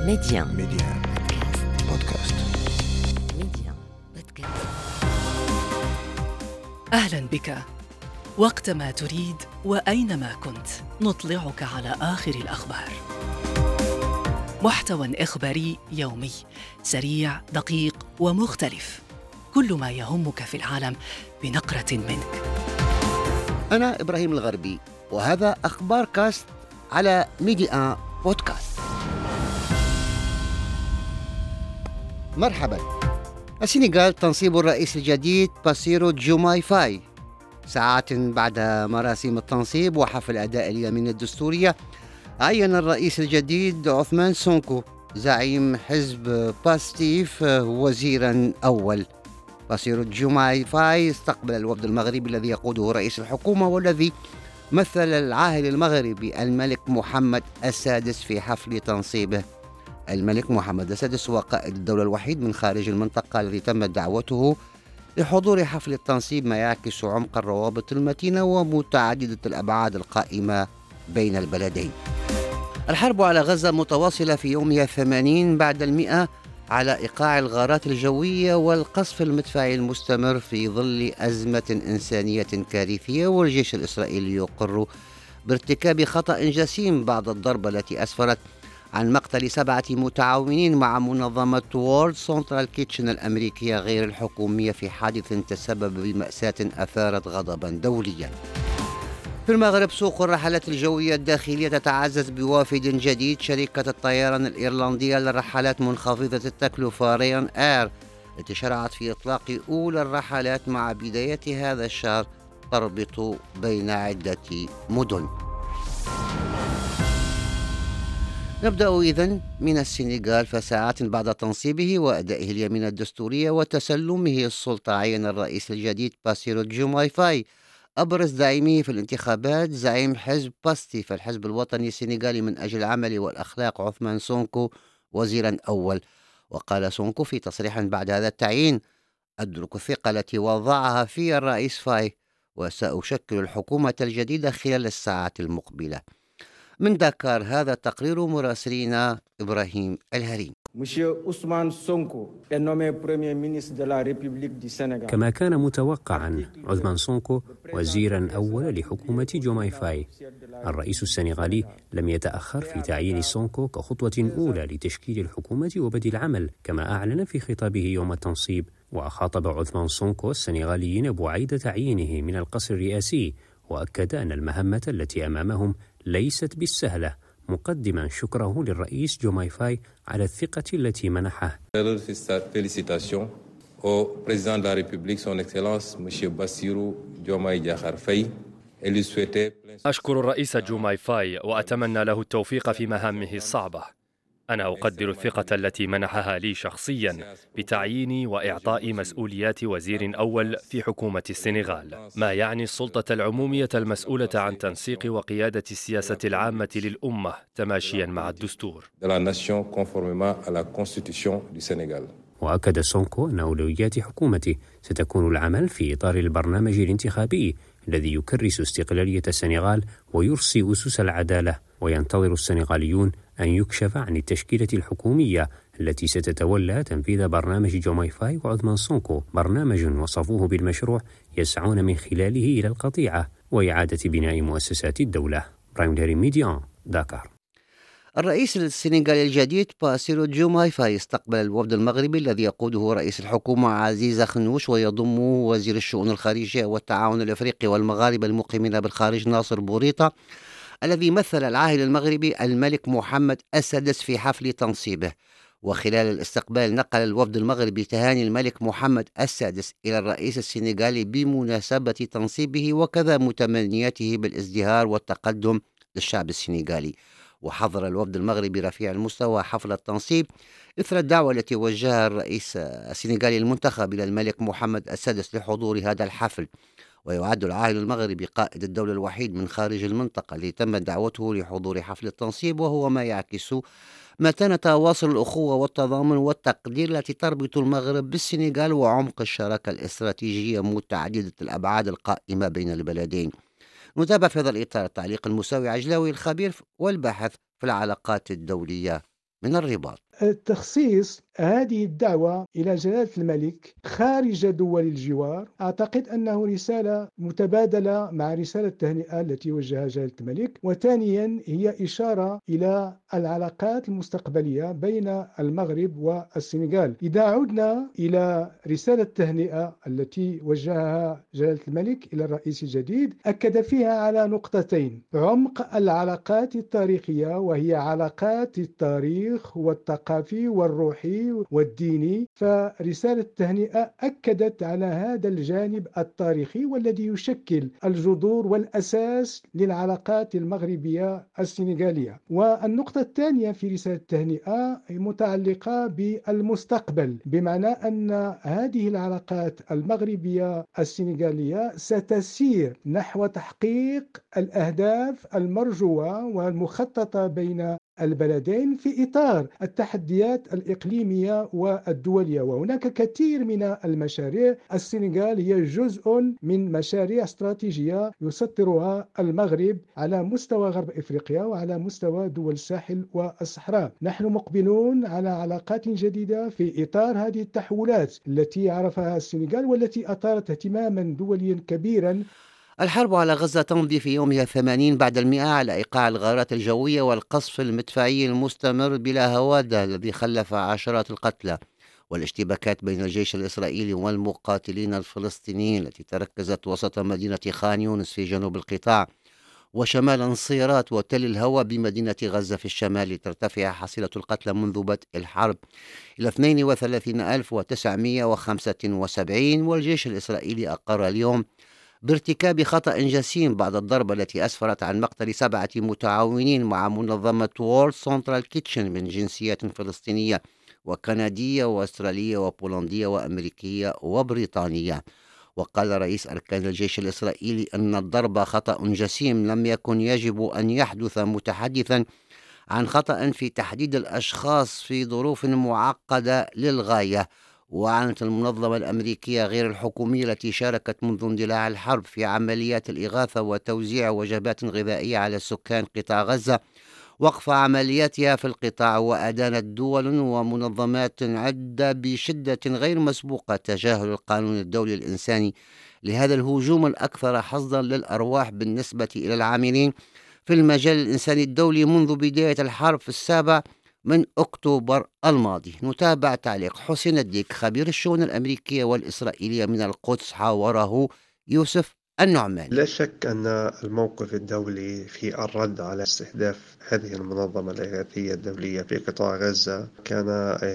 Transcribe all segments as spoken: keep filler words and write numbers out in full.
ميديان ميديان بودكاست. ميديان بودكاست. أهلاً بك. وقتما تريد وأينما كنت نطلعك على آخر الأخبار. محتوى إخباري يومي سريع دقيق ومختلف، كل ما يهمك في العالم بنقرة منك. أنا إبراهيم الغربي، وهذا أخبار كاست على ميديان بودكاست. مرحبا. السنغال تنصيب الرئيس الجديد باسيرو جوماي فاي ساعات بعد مراسم التنصيب وحفل أداء اليمين الدستورية. عين الرئيس الجديد عثمان سونكو زعيم حزب باستيف وزيرا أول. باسيرو جوماي فاي استقبل الوفد المغربي الذي يقوده رئيس الحكومة والذي مثل العاهل المغربي الملك محمد السادس في حفل تنصيبه. الملك محمد السادس هو قائد الدولة الوحيد من خارج المنطقة الذي تمت دعوته لحضور حفل التنصيب، ما يعكس عمق الروابط المتينة ومتعددة الأبعاد القائمة بين البلدين. الحرب على غزة متواصلة في يومها الثمانين بعد المئة على إيقاع الغارات الجوية والقصف المدفعي المستمر في ظل أزمة إنسانية كارثية، والجيش الإسرائيلي يقر بارتكاب خطأ جسيم بعد الضربة التي أسفرت عن مقتل سبعة متعاونين مع منظمة وورلد سنترال كيتشن الأمريكية غير الحكومية في حادث تسبب بمأساة أثارت غضبا دوليا. في المغرب سوق الرحلات الجوية الداخلية تتعزز بوافد جديد. شركة الطيران الإيرلندية للرحلات منخفضة التكلفة ريان إير التي شرعت في إطلاق أولى الرحلات مع بداية هذا الشهر تربط بين عدة مدن. نبدأ إذن من السنغال، فساعات بعد تنصيبه وأدائه اليمين الدستورية وتسلمه السلطة عين الرئيس الجديد باسيرو جوماي فاي أبرز داعميه في الانتخابات زعيم حزب باستيف الحزب الوطني السنغالي من أجل العمل والأخلاق عثمان سونكو وزيرا أول. وقال سونكو في تصريح بعد هذا التعيين: أدرك الثقة التي وضعها في الرئيس فاي وسأشكل الحكومة الجديدة خلال الساعات المقبلة. من داكار هذا تقرير مراسلنا إبراهيم الهريم. كما كان متوقعا، عثمان سونكو وزيرا أول لحكومة جوماي فاي. الرئيس السنغالي لم يتأخر في تعيين سونكو كخطوة أولى لتشكيل الحكومة وبدء العمل، كما أعلن في خطابه يوم التنصيب. وخاطب عثمان سونكو السنغاليين بعيد تعيينه من القصر الرئاسي، وأكد أن المهمة التي أمامهم ليست بالسهلة، مقدما شكره للرئيس جوماي فاي على الثقة التي منحه. أشكر الرئيس جوماي فاي وأتمنى له التوفيق في مهامه الصعبة. أنا أقدر الثقة التي منحها لي شخصيا بتعييني وإعطاء مسؤوليات وزير أول في حكومة السنغال، ما يعني السلطة العمومية المسؤولة عن تنسيق وقيادة السياسة العامة للأمة تماشيا مع الدستور. وأكد سونكو أن أولويات حكومته ستكون العمل في إطار البرنامج الانتخابي الذي يكرس استقلالية السنغال ويرسي أسس العدالة. وينتظر السنغاليون أن يكشف عن التشكيلة الحكومية التي ستتولى تنفيذ برنامج جوماي فاي وعثمان سونكو، برنامج وصفوه بالمشروع يسعون من خلاله إلى القطيعة وإعادة بناء مؤسسات الدولة. برايم ديري ميديان، داكار. الرئيس السنغالي الجديد باسيرو جوماي فاي استقبل الوفد المغربي الذي يقوده رئيس الحكومة عزيز خنوش ويضم وزير الشؤون الخارجية والتعاون الأفريقي والمغاربة المقيمين بالخارج ناصر بوريطة الذي مثل العاهل المغربي الملك محمد السادس في حفل تنصيبه. وخلال الاستقبال نقل الوفد المغربي تهاني الملك محمد السادس إلى الرئيس السنغالي بمناسبة تنصيبه وكذا متمنياته بالازدهار والتقدم للشعب السنغالي. وحضر الوفد المغربي رفيع المستوى حفل التنصيب إثر الدعوة التي وجهها الرئيس السنغالي المنتخب إلى الملك محمد السادس لحضور هذا الحفل. ويعد العاهل المغربي قائد الدولة الوحيد من خارج المنطقة التي تمت دعوته لحضور حفل التنصيب، وهو ما يعكس متانة تواصل الأخوة والتضامن والتقدير التي تربط المغرب بالسنغال وعمق الشراكة الاستراتيجية متعددة الأبعاد القائمة بين البلدين. نتابع في هذا الإطار التعليق المساوي عجلاوي الخبير والباحث في العلاقات الدولية من الرباط. تخصيص هذه الدعوة إلى جلالة الملك خارج دول الجوار أعتقد أنه رسالة متبادلة مع رسالة التهنئة التي وجهها جلالة الملك، وثانيا هي إشارة إلى العلاقات المستقبلية بين المغرب والسنغال. إذا عدنا إلى رسالة التهنئة التي وجهها جلالة الملك إلى الرئيس الجديد، أكد فيها على نقطتين: عمق العلاقات التاريخية، وهي علاقات التاريخ والثقافي والروحي والديني، فرسالة التهنئة أكدت على هذا الجانب التاريخي والذي يشكل الجذور والأساس للعلاقات المغربية السنغالية. والنقطة الثانية في رسالة التهنئة متعلقة بالمستقبل، بمعنى أن هذه العلاقات المغربية السنغالية ستسير نحو تحقيق الأهداف المرجوة والمخططة بين البلدين في إطار التحديات الإقليمية والدولية. وهناك كثير من المشاريع، السنغال هي جزء من مشاريع استراتيجية يسطرها المغرب على مستوى غرب إفريقيا وعلى مستوى دول الساحل والصحراء. نحن مقبلون على علاقات جديدة في إطار هذه التحولات التي عرفها السنغال والتي أثارت اهتماما دوليا كبيرا. الحرب على غزة تمضي في يومها الثمانين بعد المئة على إيقاع الغارات الجوية والقصف المدفعي المستمر بلا هوادة الذي خلف عشرات القتلى، والاشتباكات بين الجيش الإسرائيلي والمقاتلين الفلسطينيين التي تركزت وسط مدينة خان يونس في جنوب القطاع وشمال نصيرات وتل الهوى بمدينة غزة في الشمال، لترتفع حصيلة القتلى منذ بدء الحرب إلى اثنين وثلاثين ألف وتسعمئة وخمسة وسبعين. والجيش الإسرائيلي أقر اليوم بارتكاب خطأ جسيم بعد الضربة التي أسفرت عن مقتل سبعة متعاونين مع منظمة وورلد سنترال كيتشن من جنسيات فلسطينية وكندية وأسترالية وبولندية وأمريكية وبريطانية. وقال رئيس أركان الجيش الإسرائيلي أن الضربة خطأ جسيم لم يكن يجب أن يحدث، متحدثا عن خطأ في تحديد الأشخاص في ظروف معقدة للغاية. وأعلنت المنظمة الأمريكية غير الحكومية التي شاركت منذ اندلاع الحرب في عمليات الإغاثة وتوزيع وجبات غذائية على سكان قطاع غزة وقف عملياتها في القطاع، وأدانت دول ومنظمات عدة بشدة غير مسبوقة تجاهل القانون الدولي الإنساني لهذا الهجوم الأكثر حصدا للأرواح بالنسبة إلى العاملين في المجال الإنساني الدولي منذ بداية الحرب في السابع من أكتوبر الماضي. نتابع تعليق حسين الديك خبير الشؤون الأمريكية والإسرائيلية من القدس، حاوره يوسف النعمان. لا شك أن الموقف الدولي في الرد على استهداف هذه المنظمة الإغاثية الدولية في قطاع غزة كان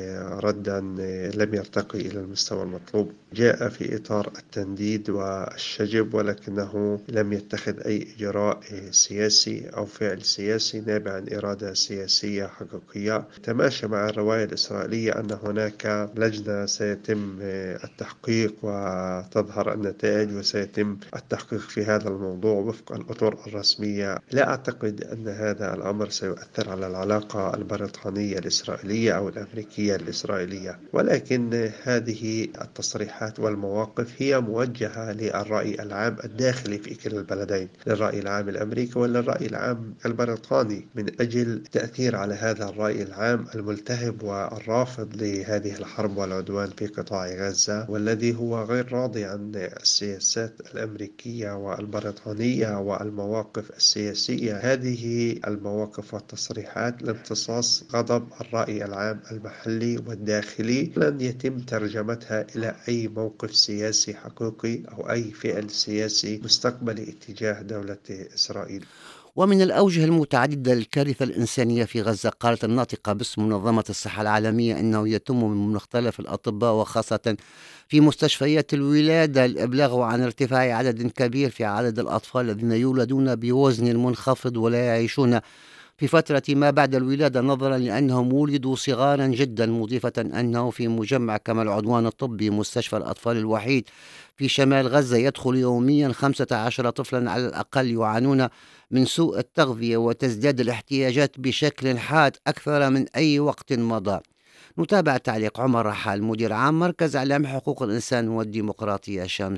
ردا لم يرتقي إلى المستوى المطلوب. جاء في إطار التنديد والشجب، ولكنه لم يتخذ أي إجراء سياسي أو فعل سياسي نابع عن إرادة سياسية حقيقية. تماشى مع الرواية الإسرائيلية أن هناك لجنة سيتم التحقيق وتظهر النتائج وسيتم التحقيق في هذا الموضوع وفق الأطر الرسمية. لا أعتقد أن هذا الأمر سيؤثر على العلاقة البريطانية الإسرائيلية أو الأمريكية الإسرائيلية، ولكن هذه التصريحات والمواقف هي موجهة للرأي العام الداخلي في كلا البلدين، للرأي العام الأمريكي وللرأي العام البريطاني، من أجل التأثير على هذا الرأي العام الملتهب والرافض لهذه الحرب والعدوان في قطاع غزة، والذي هو غير راضي عن السياسات الأمريكية والبريطانية والمواقف السياسية. هذه المواقف والتصريحات لامتصاص غضب الرأي العام المحلي والداخلي، لن يتم ترجمتها إلى أي موقف سياسي حقيقي أو أي فعل سياسي مستقبلي اتجاه دولة إسرائيل. ومن الأوجه المتعددة للكارثة الإنسانية في غزة، قالت الناطقة باسم منظمة الصحة العالمية أنه يتم من مختلف الأطباء وخاصة في مستشفيات الولادة الإبلاغ عن ارتفاع عدد كبير في عدد الأطفال الذين يولدون بوزن منخفض ولا يعيشون في فترة ما بعد الولادة نظرا لأنهم ولدوا صغارا جدا، مضيفة أنه في مجمع كمال عدوان الطبي مستشفى الأطفال الوحيد في شمال غزة يدخل يوميا خمسة عشر طفلا على الأقل يعانون من سوء التغذية وتزداد الاحتياجات بشكل حاد أكثر من أي وقت مضى. نتابع تعليق عمر رحال مدير عام مركز إعلام حقوق الإنسان والديمقراطية شمس.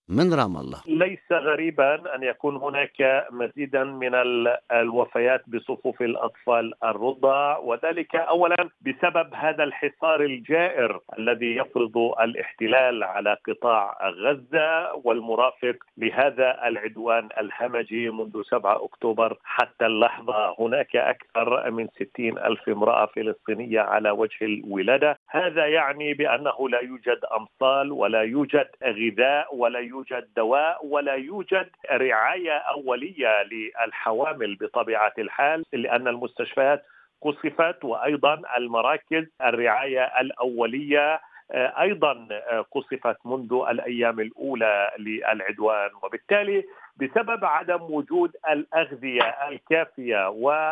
من رام الله. ليس غريبا أن يكون هناك مزيدا من الوفيات بصفوف الأطفال الرضع، وذلك أولا بسبب هذا الحصار الجائر الذي يفرض الاحتلال على قطاع غزة والمرافق لهذا العدوان الهمجي منذ سبعة أكتوبر حتى اللحظة. هناك أكثر من ستين ألف امرأة فلسطينية على وجه الولادة. هذا يعني بأنه لا يوجد أمصال ولا يوجد غذاء ولا يوجد دواء ولا يوجد رعاية أولية للحوامل بطبيعة الحال، لأن المستشفيات قصفت، وأيضا المراكز الرعاية الأولية أيضا قصفت منذ الأيام الأولى للعدوان. وبالتالي بسبب عدم وجود الأغذية الكافية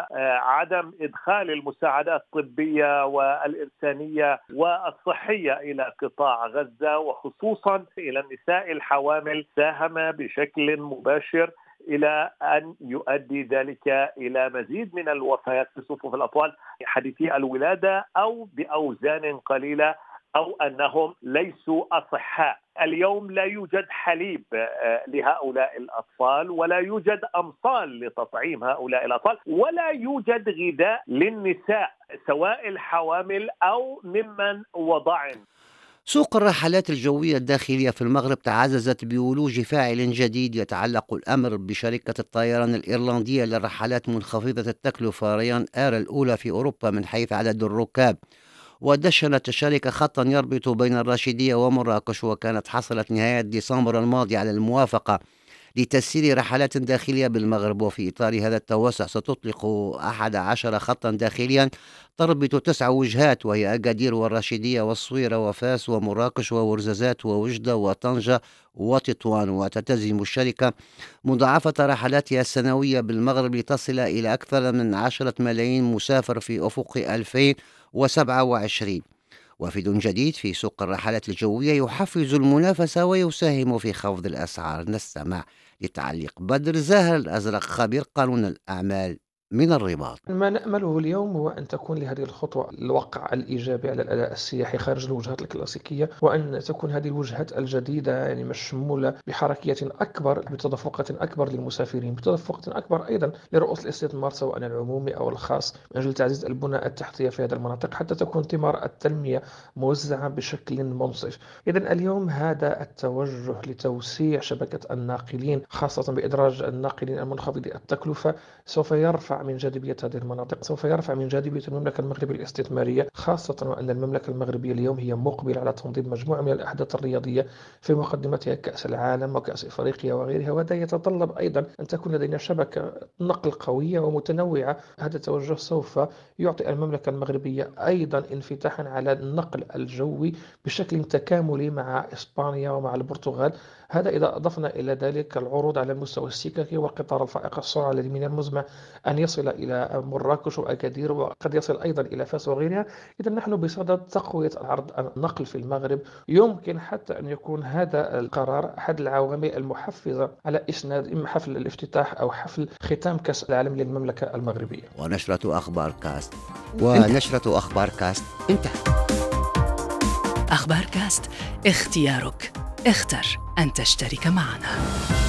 وعدم إدخال المساعدات الطبية والإنسانية والصحية إلى قطاع غزة وخصوصا إلى النساء الحوامل، ساهم بشكل مباشر إلى أن يؤدي ذلك إلى مزيد من الوفيات في صفوف الأطفال حديثي الولادة أو بأوزان قليلة أو أنهم ليسوا أصحاء. اليوم لا يوجد حليب لهؤلاء الأطفال، ولا يوجد أمصال لتطعيم هؤلاء الأطفال، ولا يوجد غذاء للنساء سواء الحوامل أو ممن وضعن. سوق الرحلات الجوية الداخلية في المغرب تعززت بولوج فاعل جديد يتعلق الأمر بشركة الطيران الإيرلندية للرحلات منخفضة التكلفة ريان إير الأولى في أوروبا من حيث عدد الركاب. ودشنت الشركة خطا يربط بين الراشدية ومراكش، وكانت حصلت نهاية ديسمبر الماضي على الموافقة لتسيير رحلات داخلية بالمغرب. وفي إطار هذا التوسع ستطلق أحد عشر خطا داخليا تربط تسع وجهات، وهي أكادير والراشدية والصويرة وفاس ومراكش وورزازات ووجدة وطنجة وتطوان. وتتزم الشركة مضاعفة رحلاتها السنوية بالمغرب لتصل إلى أكثر من عشرة ملايين مسافر في أفق ألفين وسبعة وعشرين. وافد جديد في سوق الرحلات الجوية يحفز المنافسة ويساهم في خفض الأسعار. نستمع لتعليق بدر زاهر الأزرق خبير قانون الأعمال من الرباط. ما نأمله اليوم هو أن تكون لهذه الخطوة الوقع الإيجابي على الأداء السياحي خارج الوجهات الكلاسيكية، وأن تكون هذه الوجهات الجديدة يعني مشمولة بحركية أكبر، بتدفقة أكبر للمسافرين، بتدفقة أكبر أيضا لرؤوس الاستثمار سواء العمومي أو الخاص، من أجل تعزيز البنى التحتية في هذه المناطق حتى تكون ثمار التنمية موزعة بشكل منصف. إذن اليوم هذا التوجه لتوسيع شبكة الناقلين خاصة بإدراج الناقلين المنخفضي التكلفة سوف يرفع من جاذبية هذه المناطق، سوف يرفع من جاذبية المملكة المغربية الاستثمارية، خاصة وأن المملكة المغربية اليوم هي مقبلة على تنظيم مجموعة من الأحداث الرياضية في مقدمتها كأس العالم وكأس إفريقيا وغيرها، وهذا يتطلب أيضا أن تكون لدينا شبكة نقل قوية ومتنوعة. هذا التوجه سوف يعطي المملكة المغربية أيضا انفتاحا على النقل الجوي بشكل تكاملي مع إسبانيا ومع البرتغال. هذا إذا أضفنا إلى ذلك العروض على المستوى السككي وقطار الفائق السرعة الذي من المزمع أن يصل إلى مراكش وأكادير وقد يصل أيضا إلى فاس وغيرها. إذا نحن بصدد تقوية عرض النقل في المغرب. يمكن حتى أن يكون هذا القرار أحد العوامل المحفزة على إسناد إما حفل الافتتاح أو حفل ختام كأس العالم للمملكة المغربية. ونشرة أخبار كاست ونشرة أخبار كاست انتهت. أخبار كاست، اختيارك، اختر أن تشترك معنا.